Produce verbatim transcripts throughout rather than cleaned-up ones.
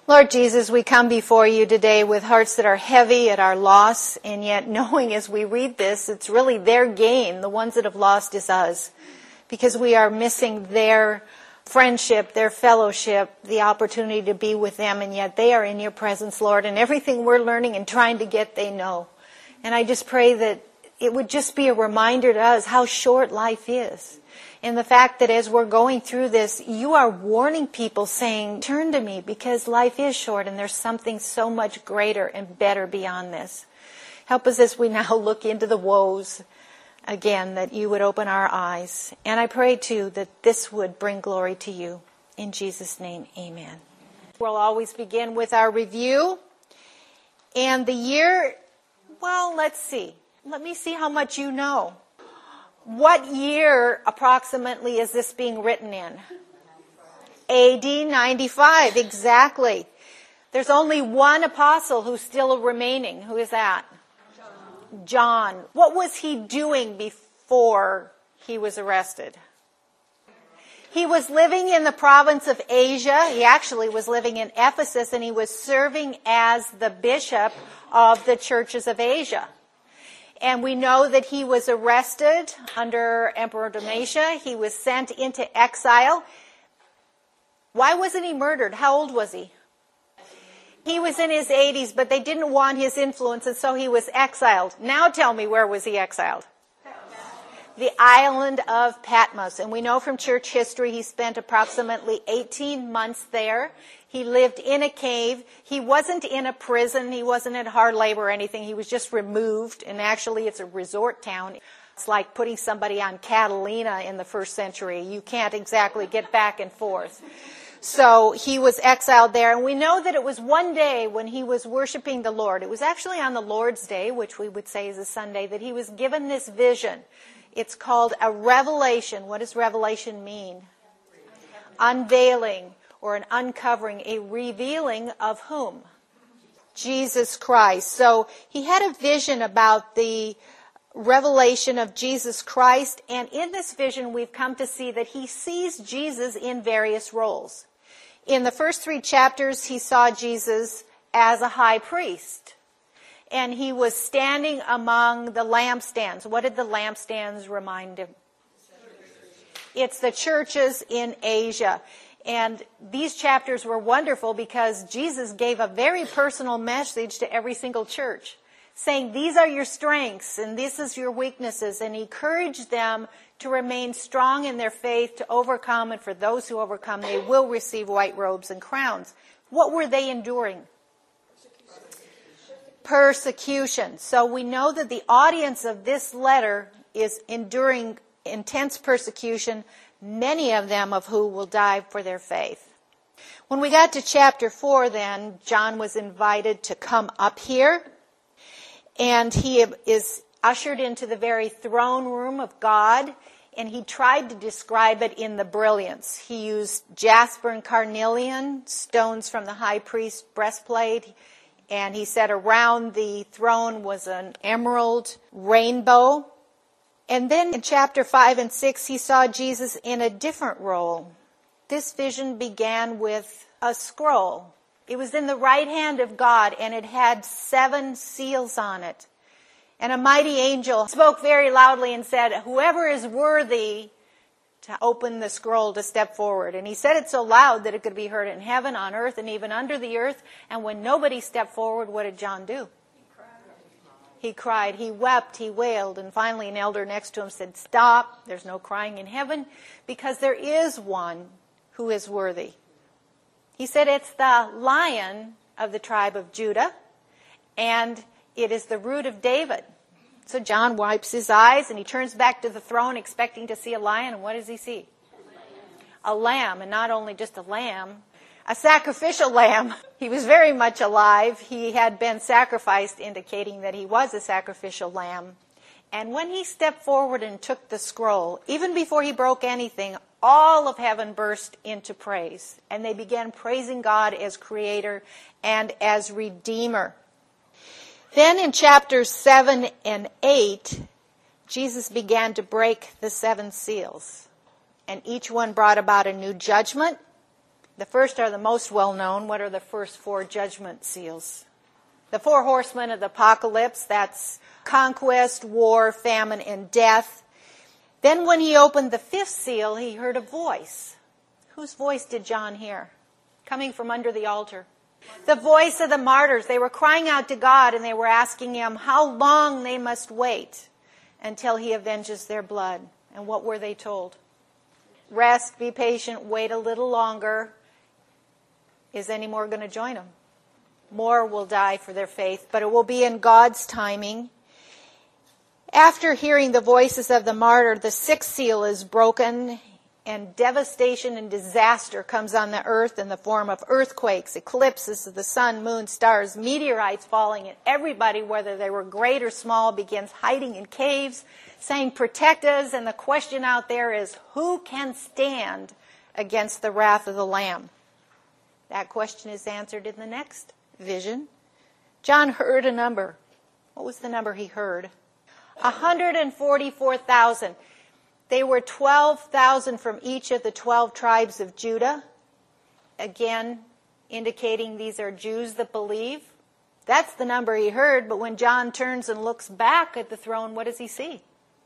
Lord Jesus, we come before you today with hearts that are heavy at our loss, and yet knowing as we read this, it's really their gain. The ones that have lost is us, because we are missing their friendship, their fellowship, the opportunity to be with them, and yet they are in your presence, Lord, and everything we're learning and trying to get, they know. And I just pray that it would just be a reminder to us how short life is. And the fact that as we're going through this, you are warning people saying, turn to me because life is short and there's something so much greater and better beyond this. Help us as we now look into the woes again, that you would open our eyes. And I pray too that this would bring glory to you. In Jesus' name, amen. We'll always begin with our review. And the year, well, let's see. Let me see how much you know. What year approximately is this being written in? A D ninety-five, exactly. There's only one apostle who's still remaining. Who is that? John. John. What was he doing before he was arrested? He was living in the province of Asia. He actually was living in Ephesus, and he was serving as the bishop of the churches of Asia. And we know that he was arrested under Emperor Domitian. He was sent into exile. Why wasn't he murdered? How old was he? He was in his eighties, but they didn't want his influence, and so he was exiled. Now tell me, where was he exiled? The island of Patmos. And we know from church history he spent approximately eighteen months there. He lived in a cave. He wasn't in a prison. He wasn't in hard labor or anything. He was just removed. And actually, it's a resort town. It's like putting somebody on Catalina in the first century. You can't exactly get back and forth. So he was exiled there. And we know that it was one day when he was worshiping the Lord. It was actually on the Lord's Day, which we would say is a Sunday, that he was given this vision. It's called a revelation. What does revelation mean? Unveiling. Or an uncovering, a revealing of whom? Jesus Christ. So he had a vision about the revelation of Jesus Christ, and in this vision we've come to see that he sees Jesus in various roles. In the first three chapters, he saw Jesus as a high priest, and he was standing among the lampstands. What did the lampstands remind him? It's the churches in Asia. And these chapters were wonderful because Jesus gave a very personal message to every single church, saying these are your strengths and this is your weaknesses, and he encouraged them to remain strong in their faith, to overcome, and for those who overcome, they will receive white robes and crowns. What were they enduring? Persecution. Persecution. So we know that the audience of this letter is enduring intense persecution, many of them of who will die for their faith. When we got to chapter four, then, John was invited to come up here, and he is ushered into the very throne room of God, and he tried to describe it in the brilliance. He used jasper and carnelian, stones from the high priest's breastplate, and he said around the throne was an emerald rainbow. And then in chapter five and six, he saw Jesus in a different role. This vision began with a scroll. It was in the right hand of God, and it had seven seals on it. And a mighty angel spoke very loudly and said, whoever is worthy to open the scroll to step forward. And he said it so loud that it could be heard in heaven, on earth, and even under the earth. And when nobody stepped forward, what did John do? He cried, he wept, he wailed, and finally an elder next to him said, stop, there's no crying in heaven, because there is one who is worthy. He said it's the Lion of the tribe of Judah, and it is the root of David. So John wipes his eyes, and he turns back to the throne expecting to see a lion, and what does he see? A lamb, and not only just a lamb, a sacrificial lamb. He was very much alive. He had been sacrificed, indicating that he was a sacrificial lamb. And when he stepped forward and took the scroll, even before he broke anything, all of heaven burst into praise. And they began praising God as Creator and as Redeemer. Then in chapters seven and eight, Jesus began to break the seven seals. And each one brought about a new judgment. The first are the most well-known. What are the first four judgment seals? The four horsemen of the apocalypse, that's conquest, war, famine, and death. Then when he opened the fifth seal, he heard a voice. Whose voice did John hear? Coming from under the altar. The voice of the martyrs. They were crying out to God and they were asking him how long they must wait until he avenges their blood. And what were they told? Rest, be patient, wait a little longer. Is any more going to join them? More will die for their faith, but it will be in God's timing. After hearing the voices of the martyr, the sixth seal is broken, and devastation and disaster comes on the earth in the form of earthquakes, eclipses of the sun, moon, stars, meteorites falling, and everybody, whether they were great or small, begins hiding in caves, saying, "Protect us," and the question out there is, who can stand against the wrath of the Lamb? That question is answered in the next vision. John heard a number. What was the number he heard? one hundred forty-four thousand. They were twelve thousand from each of the twelve tribes of Judah. Again, indicating these are Jews that believe. That's the number he heard, but when John turns and looks back at the throne, what does he see?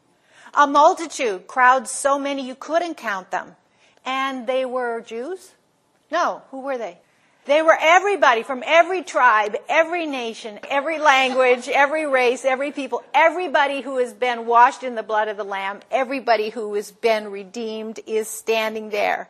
A multitude, crowds so many you couldn't count them. And they were Jews? No, who were they? They were everybody from every tribe, every nation, every language, every race, every people, everybody who has been washed in the blood of the Lamb, everybody who has been redeemed is standing there.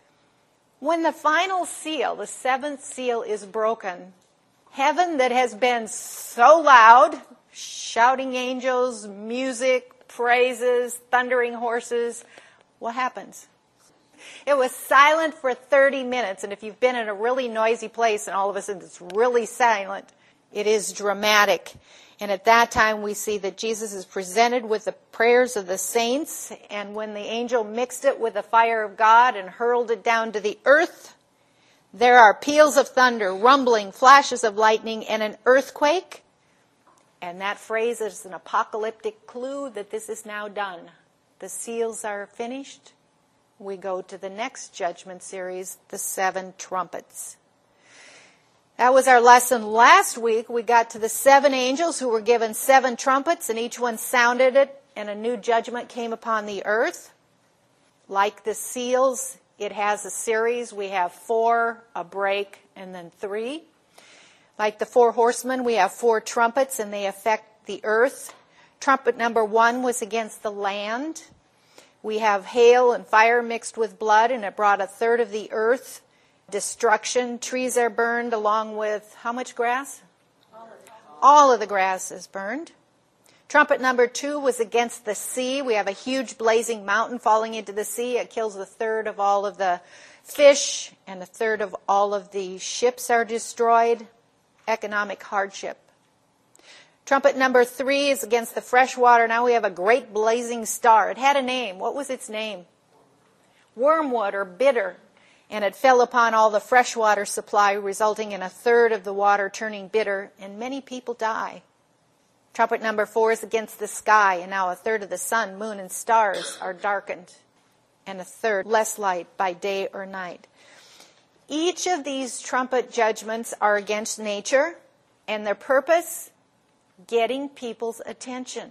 When the final seal, the seventh seal, is broken, heaven that has been so loud, shouting angels, music, praises, thundering horses, what happens? It was silent for thirty minutes, and if you've been in a really noisy place and all of a sudden it's really silent, it is dramatic. And at that time we see that Jesus is presented with the prayers of the saints, and when the angel mixed it with the fire of God and hurled it down to the earth, there are peals of thunder, rumbling, flashes of lightning, and an earthquake. And that phrase is an apocalyptic clue that this is now done. The seals are finished. We go to the next judgment series, the seven trumpets. That was our lesson last week. We got to the seven angels who were given seven trumpets, and each one sounded it, and a new judgment came upon the earth. Like the seals, it has a series. We have four, a break, and then three. Like the four horsemen, we have four trumpets, and they affect the earth. Trumpet number one was against the land. We have hail and fire mixed with blood, and it brought a third of the earth. Destruction. Trees are burned along with how much grass? All of, All of the grass is burned. Trumpet number two was against the sea. We have a huge blazing mountain falling into the sea. It kills a third of all of the fish, and a third of all of the ships are destroyed. Economic hardship. Trumpet number three is against the fresh water. Now we have a great blazing star. It had a name. What was its name? Wormwood, or bitter. And it fell upon all the freshwater supply, resulting in a third of the water turning bitter, and many people die. Trumpet number four is against the sky, and now a third of the sun, moon, and stars are darkened, and a third less light by day or night. Each of these trumpet judgments are against nature, and their purpose, getting people's attention.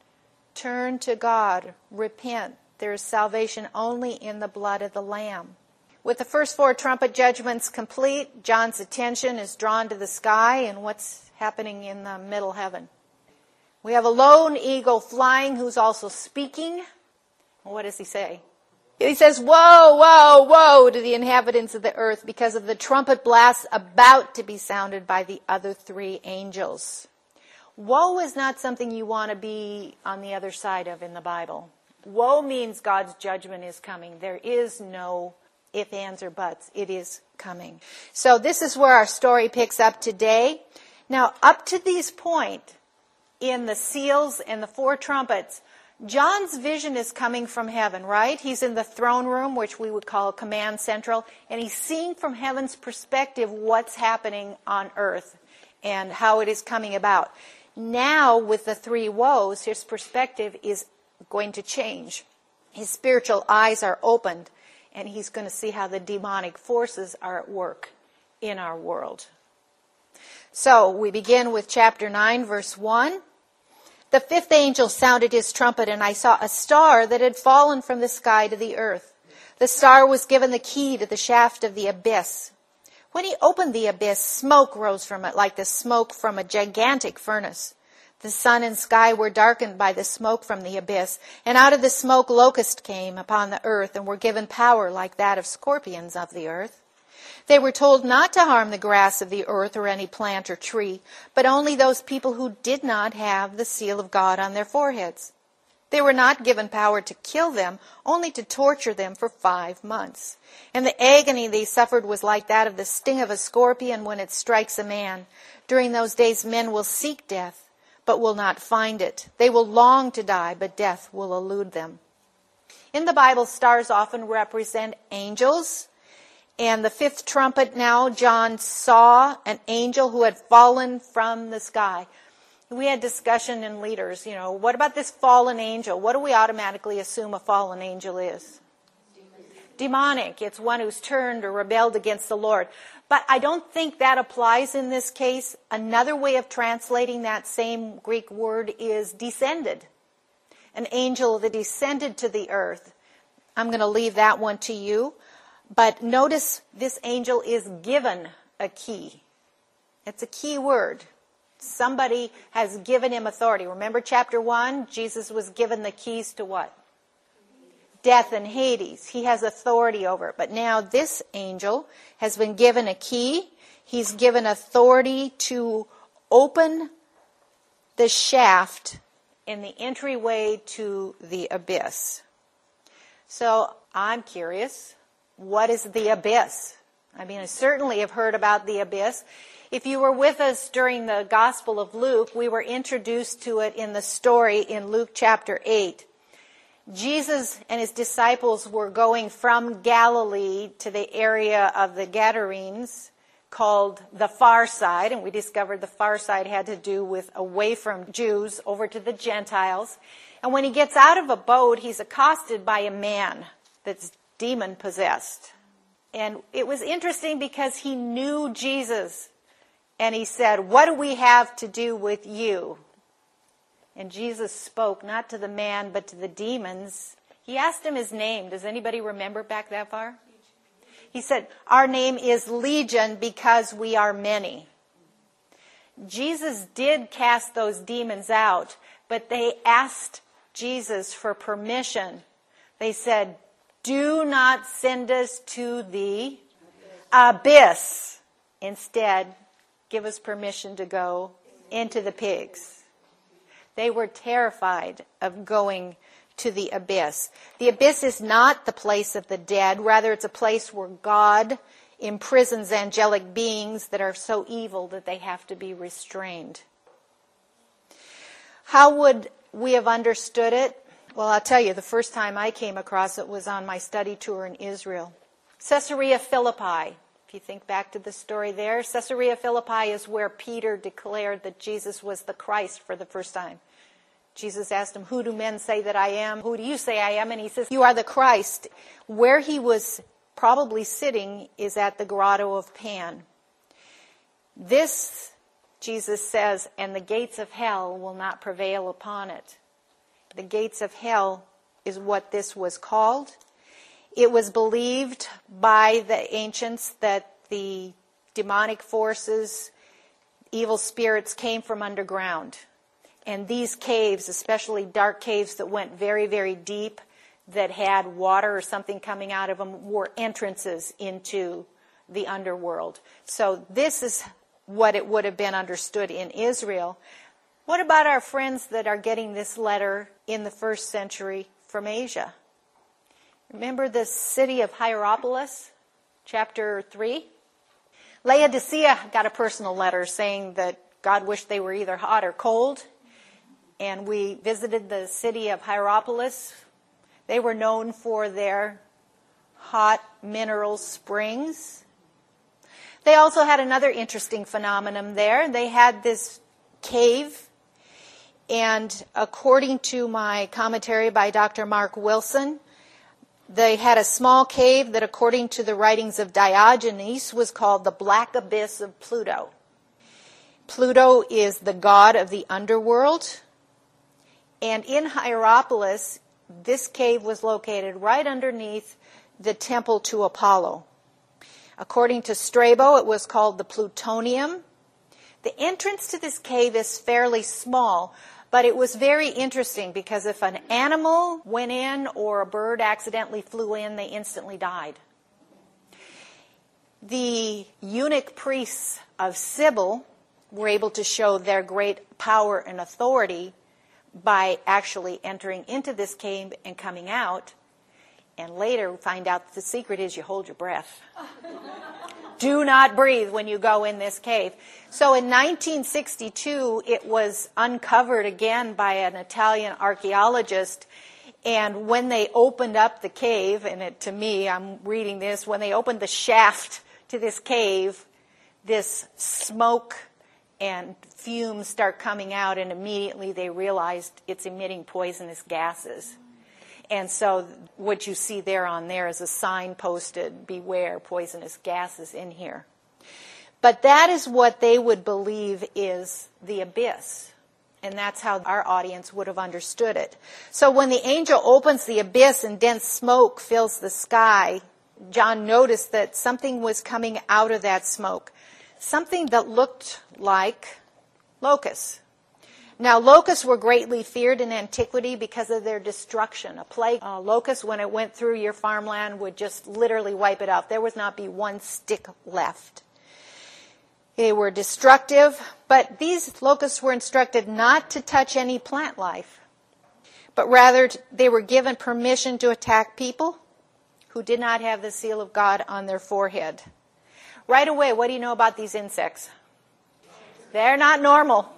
Turn to God. Repent. There is salvation only in the blood of the Lamb. With the first four trumpet judgments complete, John's attention is drawn to the sky and what's happening in the middle heaven. We have a lone eagle flying who's also speaking. What does he say? He says, "Woe, woe, woe to the inhabitants of the earth because of the trumpet blasts about to be sounded by the other three angels." Woe is not something you want to be on the other side of in the Bible. Woe means God's judgment is coming. There is no if, ands, or buts. It is coming. So this is where our story picks up today. Now, up to this point, in the seals and the four trumpets, John's vision is coming from heaven, right? He's in the throne room, which we would call command central, and he's seeing from heaven's perspective what's happening on earth and how it is coming about. Now, with the three woes, his perspective is going to change. His spiritual eyes are opened, and he's going to see how the demonic forces are at work in our world. So we begin with chapter nine, verse one. The fifth angel sounded his trumpet, and I saw a star that had fallen from the sky to the earth. The star was given the key to the shaft of the abyss. When he opened the abyss, smoke rose from it like the smoke from a gigantic furnace. The sun and sky were darkened by the smoke from the abyss, and out of the smoke locusts came upon the earth and were given power like that of scorpions of the earth. They were told not to harm the grass of the earth or any plant or tree, but only those people who did not have the seal of God on their foreheads. They were not given power to kill them, only to torture them for five months. And the agony they suffered was like that of the sting of a scorpion when it strikes a man. During those days men will seek death, but will not find it. They will long to die, but death will elude them. In the Bible, stars often represent angels. And the fifth trumpet now, John saw an angel who had fallen from the sky. We had discussion in leaders, you know, what about this fallen angel? What do we automatically assume a fallen angel is? Demonic. Demonic. It's one who's turned or rebelled against the Lord. But I don't think that applies in this case. Another way of translating that same Greek word is descended. An angel that descended to the earth. I'm going to leave that one to you. But notice this angel is given a key. It's a key word. Somebody has given him authority. Remember chapter one? Jesus was given the keys to what? Death and Hades. He has authority over it. But now this angel has been given a key. He's given authority to open the shaft in the entryway to the abyss. So I'm curious. What is the abyss? I mean, I certainly have heard about the abyss. If you were with us during the Gospel of Luke, we were introduced to it in the story in Luke chapter eight. Jesus and his disciples were going from Galilee to the area of the Gadarenes called the far side, and we discovered the far side had to do with away from Jews over to the Gentiles. And when he gets out of a boat, he's accosted by a man that's demon possessed. And it was interesting because he knew Jesus. And he said, "What do we have to do with you?" And Jesus spoke not to the man, but to the demons. He asked him his name. Does anybody remember back that far? He said, "Our name is Legion because we are many." Jesus did cast those demons out, but they asked Jesus for permission. They said, "Do not send us to the abyss. Instead, give us permission to go into the pigs." They were terrified of going to the abyss. The abyss is not the place of the dead. Rather, it's a place where God imprisons angelic beings that are so evil that they have to be restrained. How would we have understood it? Well, I'll tell you, the first time I came across it was on my study tour in Israel. Caesarea Philippi. If you think back to the story there, Caesarea Philippi is where Peter declared that Jesus was the Christ for the first time. Jesus asked him, "Who do men say that I am? Who do you say I am?" And he says, "You are the Christ." Where he was probably sitting is at the Grotto of Pan. This, Jesus says, "and the gates of hell will not prevail upon it." The gates of hell is what this was called. It was believed by the ancients that the demonic forces, evil spirits, came from underground. And these caves, especially dark caves that went very, very deep, that had water or something coming out of them, were entrances into the underworld. So this is what it would have been understood in Israel. What about our friends that are getting this letter in the first century from Asia? Remember the city of Hierapolis, chapter three? Laodicea got a personal letter saying that God wished they were either hot or cold. And we visited the city of Hierapolis. They were known for their hot mineral springs. They also had another interesting phenomenon there. They had this cave. And according to my commentary by Doctor Mark Wilson, They had a small cave that, according to the writings of Diogenes, was called the Black Abyss of Pluto. Pluto is the god of the underworld. And in Hierapolis, this cave was located right underneath the temple to Apollo. According to Strabo, it was called the Plutonium. The entrance to this cave is fairly small, but it was very interesting because if an animal went in or a bird accidentally flew in, they instantly died. The eunuch priests of Cybele were able to show their great power and authority by actually entering into this cave and coming out, and later find out that the secret is you hold your breath. Do not breathe when you go in this cave. So in nineteen sixty-two, it was uncovered again by an Italian archaeologist. And when they opened up the cave, and it, to me, I'm reading this, when they opened the shaft to this cave, this smoke and fumes start coming out, and immediately they realized it's emitting poisonous gases. And so what you see there on there is a sign posted, beware, poisonous gases in here. But that is what they would believe is the abyss. And that's how our audience would have understood it. So when the angel opens the abyss and dense smoke fills the sky, John noticed that something was coming out of that smoke. Something that looked like locusts. Now, locusts were greatly feared in antiquity because of their destruction. A plague uh, locust, when it went through your farmland, would just literally wipe it out. There would not be one stick left. They were destructive, but these locusts were instructed not to touch any plant life, but rather they were given permission to attack people who did not have the seal of God on their forehead. Right away, what do you know about these insects? They're not normal.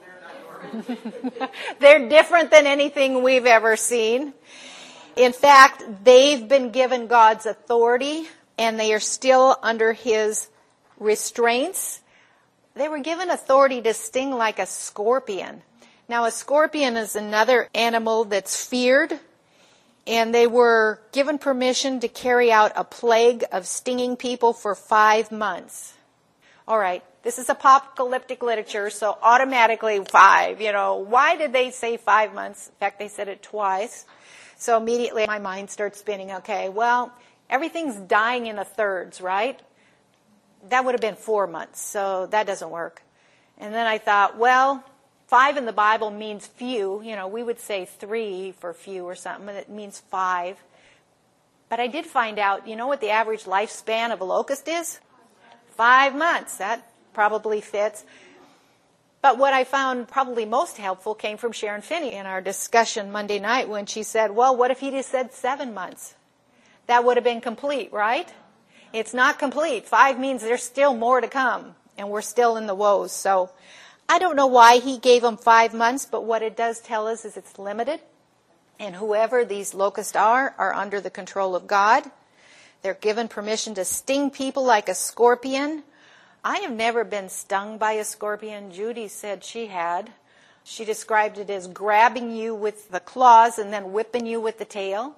They're different than anything we've ever seen. In fact, they've been given God's authority, and they are still under his restraints. They were given authority to sting like a scorpion. Now, a scorpion is another animal that's feared, and they were given permission to carry out a plague of stinging people for five months. All right, this is apocalyptic literature, so automatically five, you know. Why did they say five months? In fact, they said it twice. So immediately my mind starts spinning, okay, well, everything's dying in the thirds, right? That would have been four months, so that doesn't work. And then I thought, well, five in the Bible means few. You know, we would say three for few or something, but it means five. But I did find out, you know what the average lifespan of a locust is? Five months. That probably fits. But what I found probably most helpful came from Sharon Finney in our discussion Monday night when she said, well, what if he just said seven months? That would have been complete, right? It's not complete. Five means there's still more to come, and we're still in the woes. So I don't know why he gave them five months, but what it does tell us is it's limited. And whoever these locusts are, are under the control of God. They're given permission to sting people like a scorpion. I have never been stung by a scorpion. Judy said she had. She described it as grabbing you with the claws and then whipping you with the tail.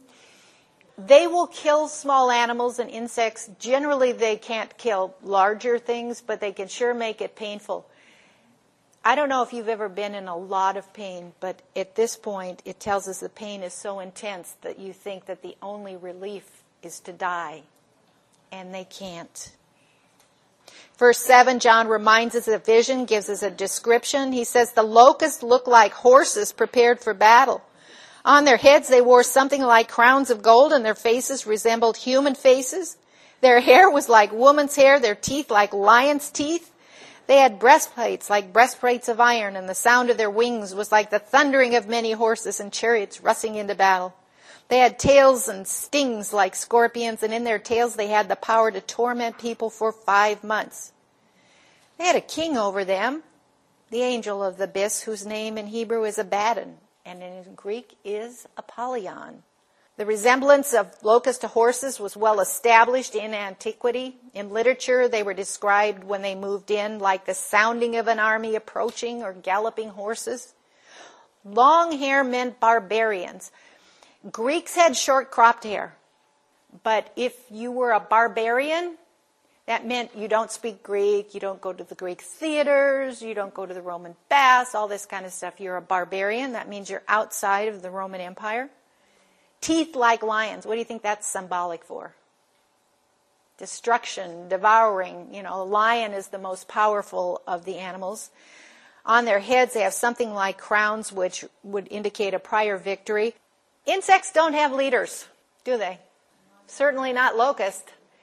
They will kill small animals and insects. Generally, they can't kill larger things, but they can sure make it painful. I don't know if you've ever been in a lot of pain, but at this point, it tells us the pain is so intense that you think that the only relief is to die, and they can't. Verse seven, John reminds us of a vision, gives us a description. He says, the locusts looked like horses prepared for battle. On their heads they wore something like crowns of gold, and their faces resembled human faces. Their hair was like woman's hair, their teeth like lion's teeth. They had breastplates like breastplates of iron, and the sound of their wings was like the thundering of many horses and chariots rushing into battle. They had tails and stings like scorpions, and in their tails they had the power to torment people for five months. They had a king over them, the angel of the abyss, whose name in Hebrew is Abaddon, and in Greek is Apollyon. The resemblance of locusts to horses was well established in antiquity. In literature, they were described when they moved in like the sounding of an army approaching or galloping horses. Long hair meant barbarians. Greeks had short cropped hair. But if you were a barbarian, that meant you don't speak Greek, you don't go to the Greek theaters, you don't go to the Roman baths, all this kind of stuff. You're a barbarian. That means you're outside of the Roman Empire. Teeth like lions. What do you think that's symbolic for? Destruction, devouring. You know, a lion is the most powerful of the animals. On their heads, they have something like crowns, which would indicate a prior victory. Insects don't have leaders, do they? Certainly not locusts.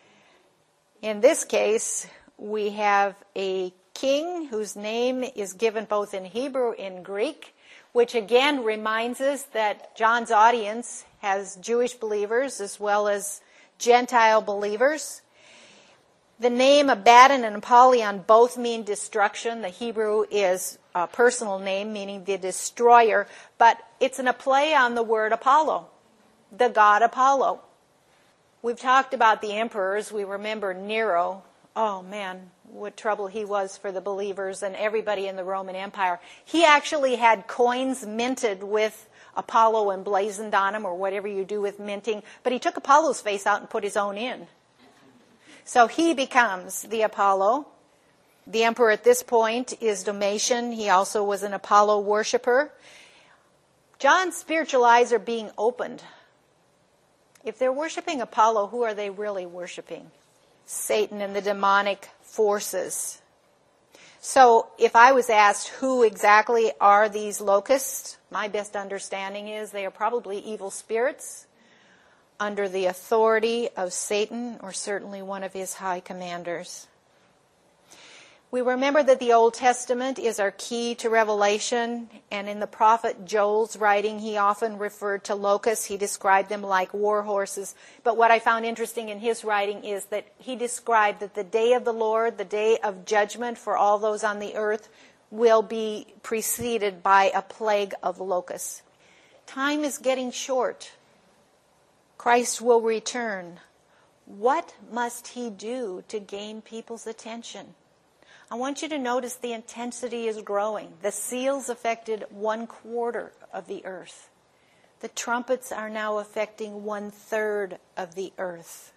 In this case, we have a king whose name is given both in Hebrew and Greek, which again reminds us that John's audience has Jewish believers as well as Gentile believers. The name Abaddon and Apollyon both mean destruction. The Hebrew is a personal name, meaning the destroyer, but it's in a play on the word Apollo, the god Apollo. We've talked about the emperors. We remember Nero. Oh, man, what trouble he was for the believers and everybody in the Roman Empire. He actually had coins minted with Apollo emblazoned on them, or whatever you do with minting. But he took Apollo's face out and put his own in. So he becomes the Apollo. The emperor at this point is Domitian. He also was an Apollo worshiper. John's spiritual eyes are being opened. If they're worshiping Apollo, who are they really worshiping? Satan and the demonic forces. So if I was asked who exactly are these locusts, my best understanding is they are probably evil spirits under the authority of Satan, or certainly one of his high commanders. We remember that the Old Testament is our key to Revelation, and in the prophet Joel's writing, he often referred to locusts. He described them like war horses. But what I found interesting in his writing is that he described that the day of the Lord, the day of judgment for all those on the earth, will be preceded by a plague of locusts. Time is getting short. Christ will return. What must he do to gain people's attention? I want you to notice the intensity is growing. The seals affected one quarter of the earth. The trumpets are now affecting one third of the earth.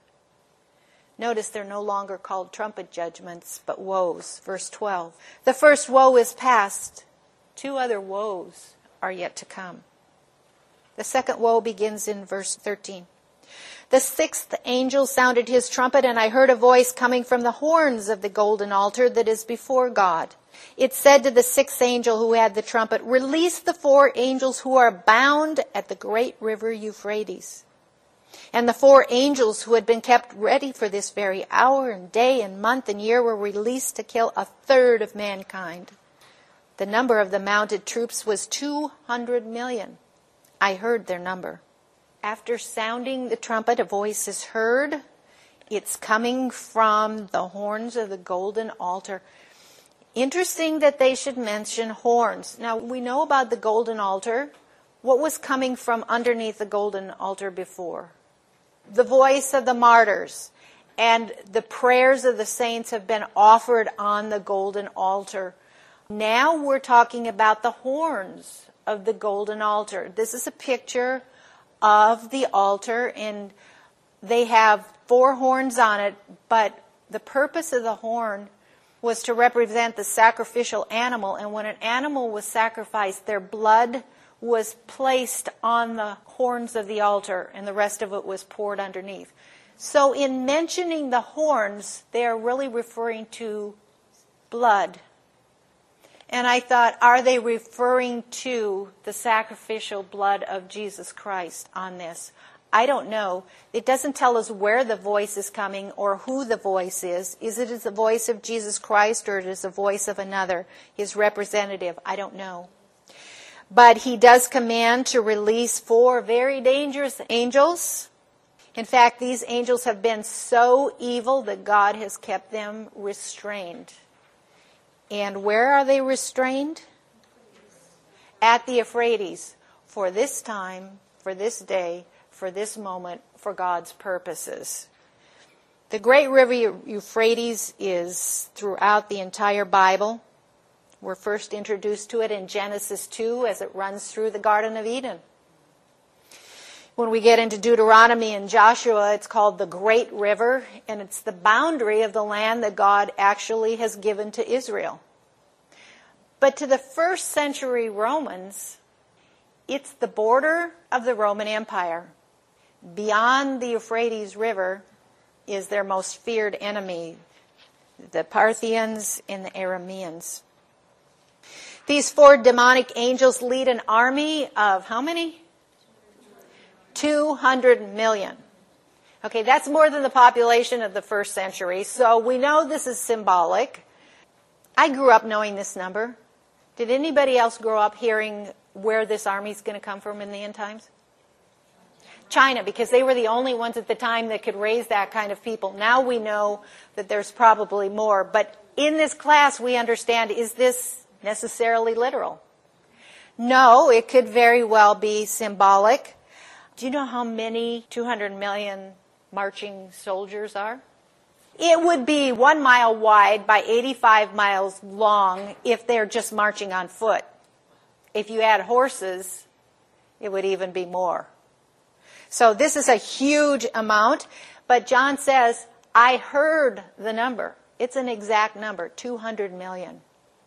Notice they're no longer called trumpet judgments, but woes. Verse twelve. The first woe is past. Two other woes are yet to come. The second woe begins in verse thirteen. The sixth angel sounded his trumpet, and I heard a voice coming from the horns of the golden altar that is before God. It said to the sixth angel who had the trumpet, "Release the four angels who are bound at the great river Euphrates." And the four angels who had been kept ready for this very hour and day and month and year were released to kill a third of mankind. The number of the mounted troops was two hundred million. I heard their number. After sounding the trumpet, a voice is heard. It's coming from the horns of the golden altar. Interesting that they should mention horns. Now, we know about the golden altar. What was coming from underneath the golden altar before? The voice of the martyrs. And the prayers of the saints have been offered on the golden altar. Now we're talking about the horns of the golden altar. This is a picture of the altar, and they have four horns on it, but the purpose of the horn was to represent the sacrificial animal, and when an animal was sacrificed, their blood was placed on the horns of the altar, and the rest of it was poured underneath. So in mentioning the horns, they are really referring to blood. And I thought, are they referring to the sacrificial blood of Jesus Christ on this? I don't know. It doesn't tell us where the voice is coming or who the voice is. Is it the voice of Jesus Christ, or it is the voice of another, his representative? I don't know. But he does command to release four very dangerous angels. In fact, these angels have been so evil that God has kept them restrained. And where are they restrained? At the Euphrates, for this time, for this day, for this moment, for God's purposes. The great river Euphrates is throughout the entire Bible. We're first introduced to it in Genesis two as it runs through the Garden of Eden. When we get into Deuteronomy and Joshua, it's called the Great River, and it's the boundary of the land that God actually has given to Israel. But to the first century Romans, it's the border of the Roman Empire. Beyond the Euphrates River is their most feared enemy, the Parthians and the Arameans. These four demonic angels lead an army of how many? two hundred million. Okay, that's more than the population of the first century, so we know this is symbolic. I grew up knowing this number. Did anybody else grow up hearing where this army is going to come from in the end times? China, because they were the only ones at the time that could raise that kind of people. Now we know that there's probably more, but in this class we understand, is this necessarily literal? No, it could very well be symbolic. Do you know how many two hundred million marching soldiers are? It would be one mile wide by eighty-five miles long if they're just marching on foot. If you add horses, it would even be more. So this is a huge amount, but John says, I heard the number. It's an exact number, two hundred million.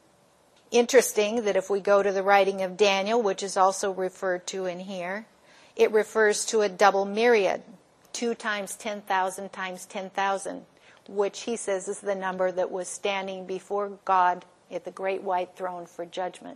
Interesting that if we go to the writing of Daniel, which is also referred to in here, it refers to a double myriad, two times ten thousand times ten thousand, which he says is the number that was standing before God at the great white throne for judgment.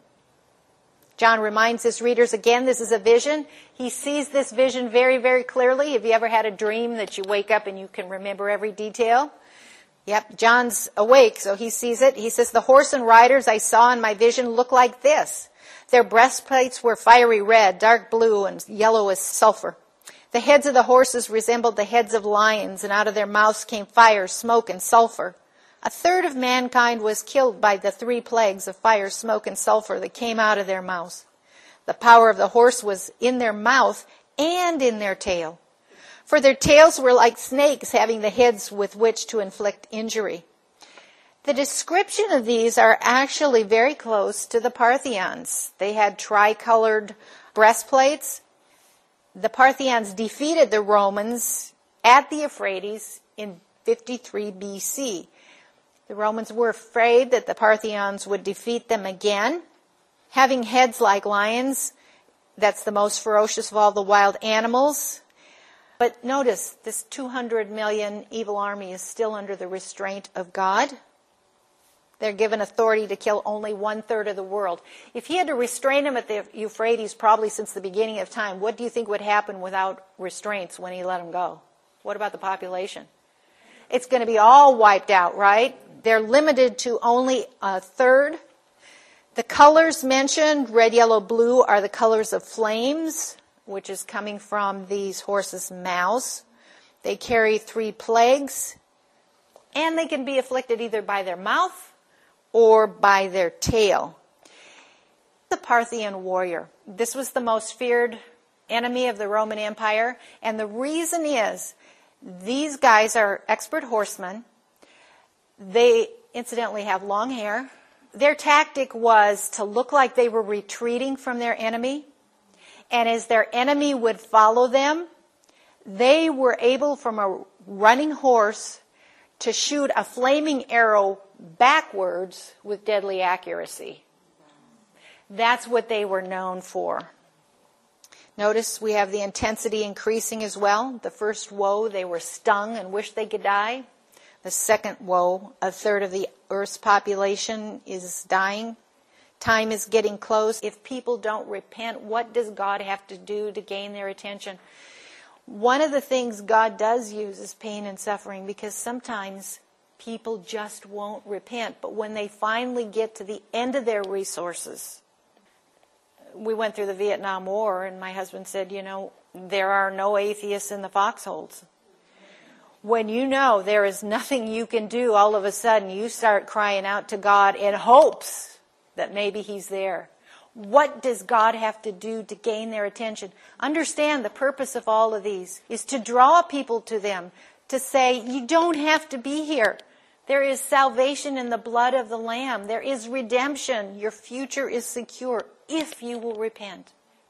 John reminds his readers again, this is a vision. He sees this vision very, very clearly. Have you ever had a dream that you wake up and you can remember every detail? Yep, John's awake, so he sees it. He says, the horse and riders I saw in my vision look like this. Their breastplates were fiery red, dark blue, and yellow as sulfur. The heads of the horses resembled the heads of lions, and out of their mouths came fire, smoke, and sulfur. A third of mankind was killed by the three plagues of fire, smoke, and sulfur that came out of their mouths. The power of the horse was in their mouth and in their tail. For their tails were like snakes, having the heads with which to inflict injury. The description of these are actually very close to the Parthians. They had tricolored breastplates. The Parthians defeated the Romans at the Euphrates in fifty-three B C. The Romans were afraid that the Parthians would defeat them again. Having heads like lions, that's the most ferocious of all the wild animals. But notice, this two hundred million evil army is still under the restraint of God. They're given authority to kill only one-third of the world. If he had to restrain them at the Euphrates probably since the beginning of time, what do you think would happen without restraints when he let them go? What about the population? It's going to be all wiped out, right? They're limited to only a third. The colors mentioned, red, yellow, blue, are the colors of flames, which is coming from these horses' mouths. They carry three plagues, and they can be afflicted either by their mouth or by their tail. The Parthian warrior. This was the most feared enemy of the Roman Empire, and the reason is these guys are expert horsemen. They incidentally have long hair. Their tactic was to look like they were retreating from their enemy, and as their enemy would follow them, they were able from a running horse to shoot a flaming arrow backwards with deadly accuracy. That's what they were known for. Notice we have the intensity increasing as well. The first woe, they were stung and wished they could die. The second woe, a third of the earth's population is dying. Time is getting close. If people don't repent, what does God have to do to gain their attention? One of the things God does use is pain and suffering, because sometimes people just won't repent. But when they finally get to the end of their resources, we went through the Vietnam War, and my husband said, you know, there are no atheists in the foxholes. When you know there is nothing you can do, all of a sudden you start crying out to God in hopes that maybe he's there. What does God have to do to gain their attention? Understand the purpose of all of these is to draw people to them, to say, you don't have to be here. There is salvation in the blood of the Lamb. There is redemption. Your future is secure if you will repent.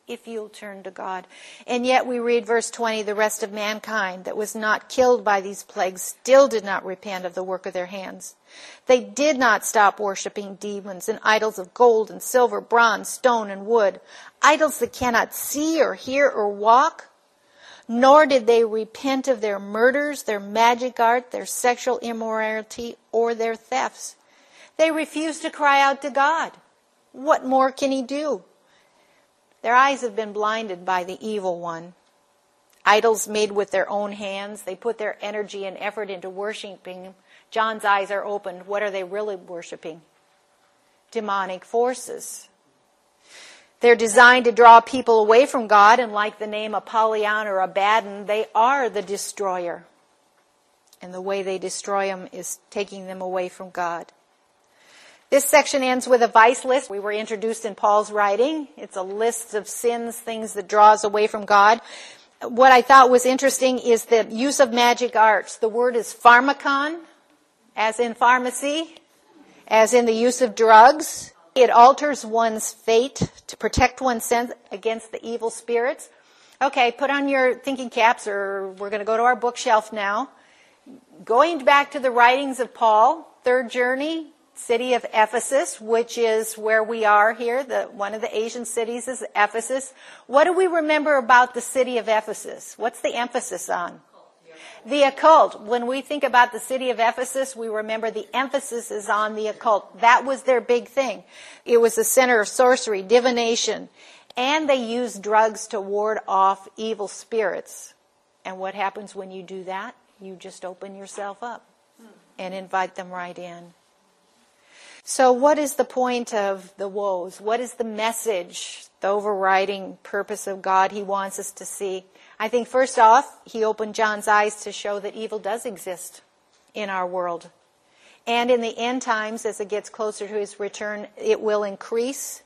if you'll turn to God. And yet we read verse twenty, the rest of mankind that was not killed by these plagues still did not repent of the work of their hands. They did not stop worshiping demons and idols of gold and silver, bronze, stone, and wood, idols that cannot see or hear or walk. Nor did they repent of their murders, their magic art, their sexual immorality, or their thefts. They refused to cry out to God. What more can he do? Their eyes have been blinded by the evil one. Idols made with their own hands. They put their energy and effort into worshiping. John's eyes are opened. What are they really worshiping? Demonic forces. They're designed to draw people away from God, and like the name Apollyon or Abaddon, they are the destroyer. And the way they destroy them is taking them away from God. This section ends with a vice list. We were introduced in Paul's writing. It's a list of sins, things that draw us away from God. What I thought was interesting is the use of magic arts. The word is pharmakon, as in pharmacy, as in the use of drugs. It alters one's fate to protect oneself against the evil spirits. Okay, put on your thinking caps, or we're going to go to our bookshelf now. Going back to the writings of Paul, third journey, city of Ephesus, which is where we are here. The, one of the Asian cities is Ephesus. What do we remember about the city of Ephesus? What's the emphasis on? The occult. When we think about the city of Ephesus, we remember the emphasis is on the occult. That was their big thing. It was the center of sorcery, divination, and they used drugs to ward off evil spirits. And what happens when you do that? You just open yourself up and invite them right in. So what is the point of the woes? What is the message, the overriding purpose of God he wants us to see? I think first off, he opened John's eyes to show that evil does exist in our world. And in the end times, as it gets closer to his return, it will increase.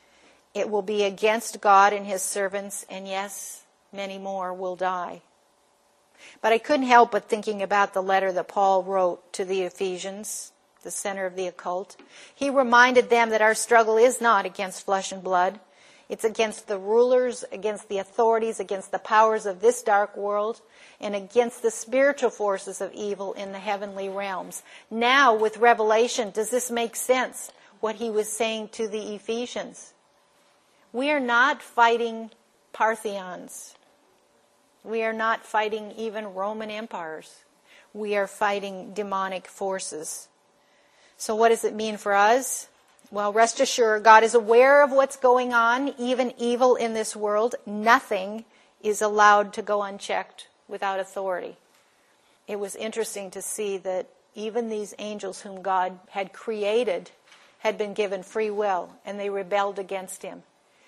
It will be against God and his servants, and yes, many more will die. But I couldn't help but thinking about the letter that Paul wrote to the Ephesians, the center of the occult. He reminded them that our struggle is not against flesh and blood. It's against the rulers, against the authorities, against the powers of this dark world, and against the spiritual forces of evil in the heavenly realms. Now, with Revelation, does this make sense, what he was saying to the Ephesians? We are not fighting Parthians. We are not fighting even Roman empires. We are fighting demonic forces. So what does it mean for us? Well, rest assured, God is aware of what's going on, even evil in this world. Nothing is allowed to go unchecked without authority. It was interesting to see that even these angels whom God had created had been given free will, and they rebelled against him.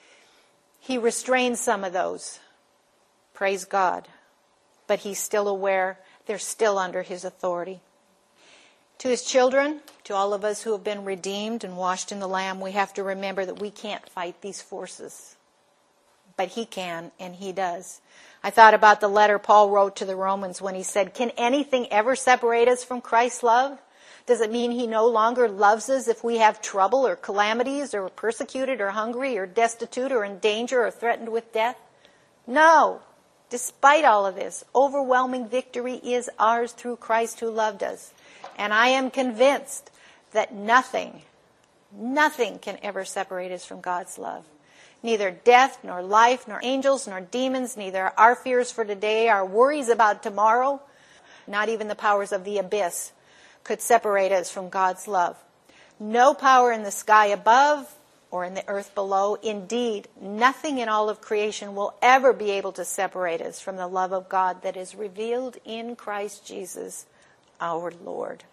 He restrained some of those. Praise God. But he's still aware they're still under his authority. To his children, to all of us who have been redeemed and washed in the Lamb, we have to remember that we can't fight these forces. But he can, and he does. I thought about the letter Paul wrote to the Romans when he said, can anything ever separate us from Christ's love? Does it mean he no longer loves us if we have trouble or calamities or are persecuted or hungry or destitute or in danger or threatened with death? No. Despite all of this, overwhelming victory is ours through Christ who loved us. And I am convinced that nothing, nothing can ever separate us from God's love. Neither death, nor life, nor angels, nor demons, neither our fears for today, our worries about tomorrow, not even the powers of the abyss could separate us from God's love. No power in the sky above or in the earth below. Indeed, nothing in all of creation will ever be able to separate us from the love of God that is revealed in Christ Jesus, our Lord.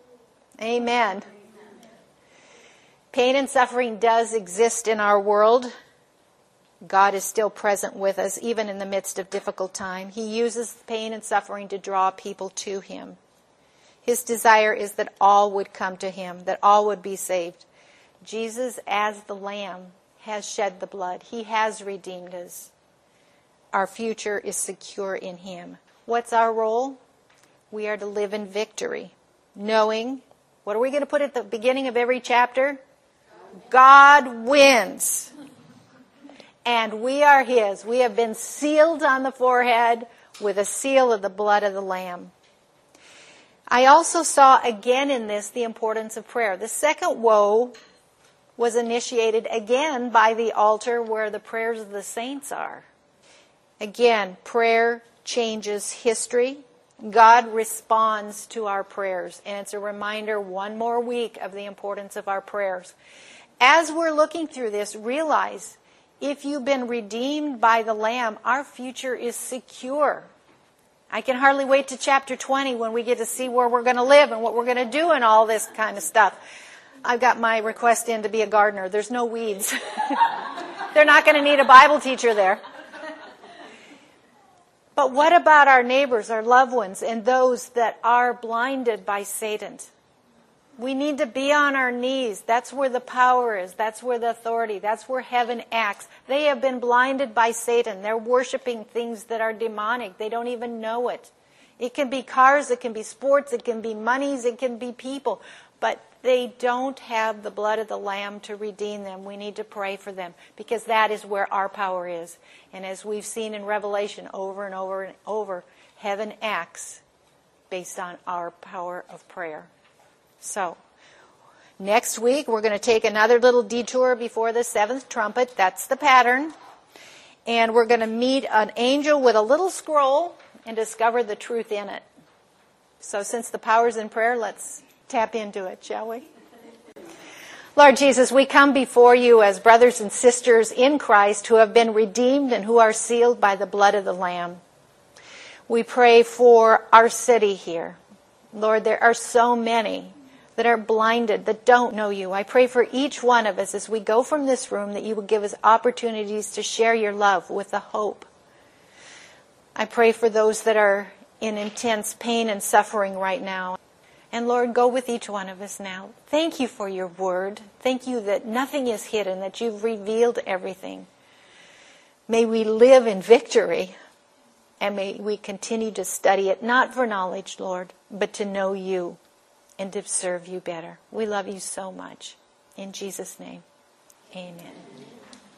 Amen. Pain and suffering does exist in our world. God is still present with us, even in the midst of difficult time. He uses pain and suffering to draw people to him. His desire is that all would come to him, that all would be saved. Jesus, as the Lamb, has shed the blood. He has redeemed us. Our future is secure in him. What's our role? We are to live in victory, knowing, what are we going to put at the beginning of every chapter? God wins. and we are His. We have been sealed on the forehead with a seal of the blood of the Lamb. I also saw again in this the importance of prayer. The second woe was initiated again by the altar where the prayers of the saints are. Again, prayer changes history. God responds to our prayers. And it's a reminder one more week of the importance of our prayers. As we're looking through this, realize if you've been redeemed by the Lamb, our future is secure. I can hardly wait to chapter twenty when we get to see where we're going to live and what we're going to do and all this kind of stuff. I've got my request in to be a gardener. There's no weeds. They're not going to need a Bible teacher there. But what about our neighbors, our loved ones, and those that are blinded by Satan? We need to be on our knees. That's where the power is. That's where the authority. That's where heaven acts. They have been blinded by Satan. They're worshiping things that are demonic. They don't even know it. It can be cars, it can be sports, it can be monies, it can be people. But they don't have the blood of the Lamb to redeem them. We need to pray for them because that is where our power is. And as we've seen in Revelation over and over and over, heaven acts based on our power of prayer. So, next week we're going to take another little detour before the seventh trumpet. That's the pattern. And we're going to meet an angel with a little scroll and discover the truth in it. So since the power's in prayer, let's tap into it, shall we? Lord Jesus, we come before you as brothers and sisters in Christ who have been redeemed and who are sealed by the blood of the Lamb. We pray for our city here. Lord, there are so many that are blinded, that don't know you. I pray for each one of us as we go from this room that you will give us opportunities to share your love with the hope. I pray for those that are in intense pain and suffering right now. And Lord, go with each one of us now. Thank you for your word. Thank you that nothing is hidden, that you've revealed everything. May we live in victory, and may we continue to study it, not for knowledge, Lord, but to know you and to serve you better. We love you so much. In Jesus' name, amen.